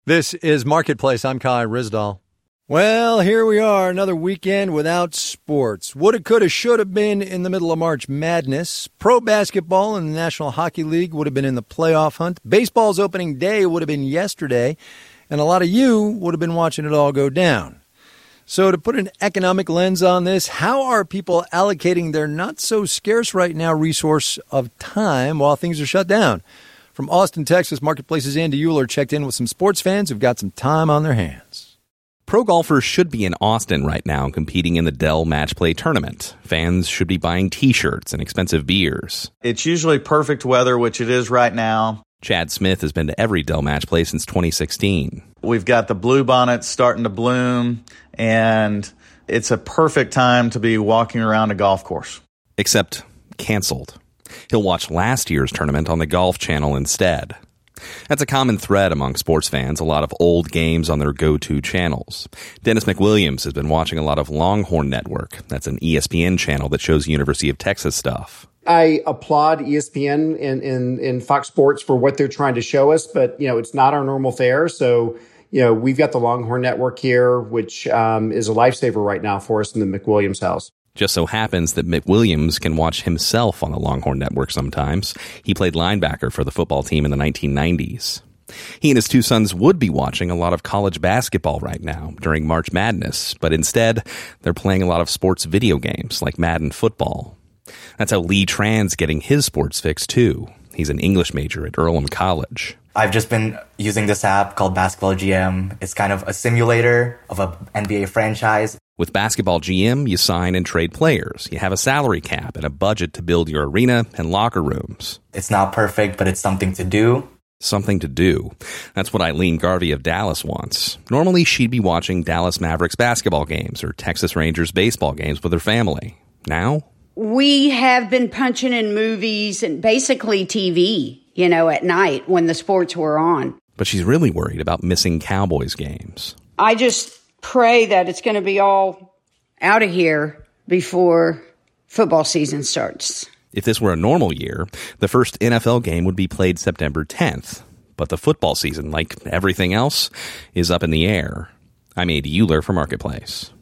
This is Marketplace. I'm Kai Rizdal. Well, here we are, another weekend without sports. Woulda, coulda, shoulda been in the middle of March Madness. Pro basketball and the National Hockey League would have been in the playoff hunt. Baseball's opening day would have been yesterday, and a lot of you would have been watching it all go down. So to put an economic lens on this, how are people allocating their not-so-scarce right now resource of time while things are shut down? From Austin, Texas, Marketplace's Andy Euler checked in with some sports fans who've got some time on their hands. Pro golfers should be in Austin right now competing in the Dell Match Play Tournament. Fans should be buying T-shirts and expensive beers. It's usually perfect weather, which it is right now. Chad Smith has been to every Dell Match Play since 2016. We've got the bluebonnets starting to bloom, and it's a perfect time to be walking around a golf course. Except canceled. He'll watch last year's tournament on the Golf Channel instead. That's a common thread among sports fans, a lot of old games on their go-to channels. Dennis McWilliams has been watching a lot of Longhorn Network. That's an ESPN channel that shows University of Texas stuff. I applaud ESPN and Fox Sports for what they're trying to show us, but, it's not our normal fare. So, we've got the Longhorn Network here, which is a lifesaver right now for us in the McWilliams house. Just so happens that McWilliams can watch himself on the Longhorn Network sometimes. He played linebacker for the football team in the 1990s. He and his two sons would be watching a lot of college basketball right now during March Madness, but instead, they're playing a lot of sports video games like Madden Football. That's how Lee Tran's getting his sports fix, too. He's an English major at Earlham College. I've just been using this app called Basketball GM. It's kind of a simulator of an NBA franchise. With Basketball GM, you sign and trade players. You have a salary cap and a budget to build your arena and locker rooms. It's not perfect, but it's something to do. Something to do. That's what Eileen Garvey of Dallas wants. Normally, she'd be watching Dallas Mavericks basketball games or Texas Rangers baseball games with her family. Now? We have been punching in movies and basically TV, at night when the sports were on. But she's really worried about missing Cowboys games. I just pray that it's going to be all out of here before football season starts. If this were a normal year, the first NFL game would be played September 10th. But the football season, like everything else, is up in the air. I'm Andy Euler for Marketplace.